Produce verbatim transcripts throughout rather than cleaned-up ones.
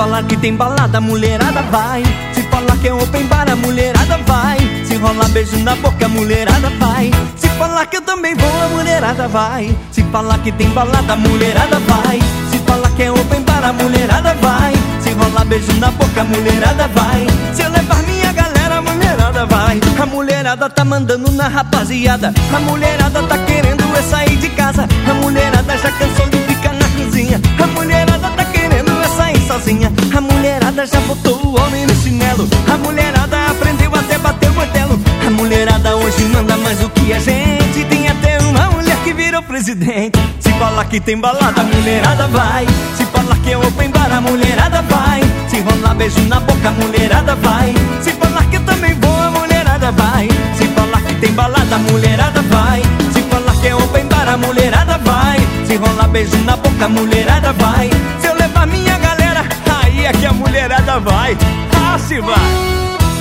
falar que tem balada, a mulherada vai. Se falar que é open bar, a mulherada vai. Se rolar beijo na boca, a mulherada vai. Se falar que eu também vou, a mulherada vai. Se falar que tem balada, a mulherada vai. Se falar que é open bar, a mulherada vai. Se rolar beijo na boca, a mulherada vai. Se eu levar minha galera, a mulherada vai. A mulherada tá mandando na rapaziada. A mulherada tá querendo é sair de casa. A mulherada já cansou de ficar na cozinha. A mulherada tá querendo é sair sozinha. A mulherada já botou o homem no chinelo. A mulherada aprendeu até bater o martelo. A mulherada hoje manda mais do que a gente. Tem até uma mulher que virou presidente. Se falar que tem balada, a mulherada vai. Se falar que é open bar, a mulherada vai. Se rolar beijo na boca, a mulherada vai. Se falar que eu também vou, a mulherada vai. Se falar que tem balada, a mulherada vai. Se falar que é open bar, a mulherada vai. Se rolar beijo na boca, a mulherada vai. Se eu levar minha galera, aí é que a mulherada vai. Ah, se vai.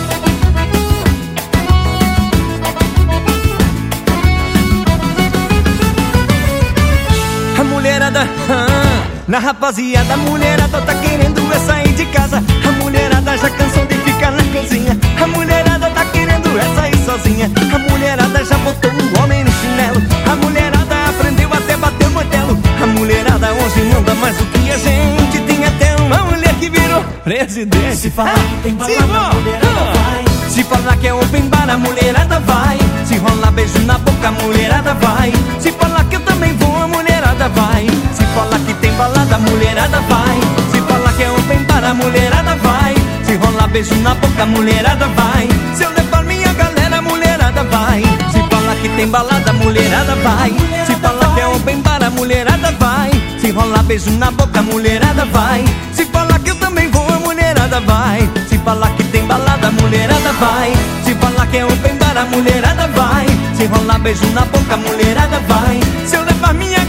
A mulherada, ah, na rapaziada, a mulherada tá querendo é sair de casa. A mulherada já cansou de ficar na cozinha. A mulherada tá querendo é sair sozinha. A mulherada já botou o homem no chinelo. A mulherada aprendeu até bater o martelo. A mulherada hoje manda mais do que a gente. Tem até uma mulher que virou presidente. Se falar que tem balada, a mulherada vai. Se falar que é open bar, a mulherada vai. Se rolar beijo na boca, a mulherada vai. Se falar que eu também vou, a mulherada vai. Se falar que tem balada, a mulherada vai. Se falar que é open bar, a mulherada vai. Se rolar beijo na boca, a mulherada vai. Se eu levar minha galera, a mulherada vai. Se falar que tem balada, a mulherada vai. Se falar que é open bar, a mulherada vai. Se rolar beijo na boca, a mulherada vai. Se falar que eu também vou, a mulherada vai. Se falar que tem balada, a mulherada vai. Se falar que é open bar, a mulherada vai. Se rolar beijo na boca, a mulherada vai. Se eu levar minha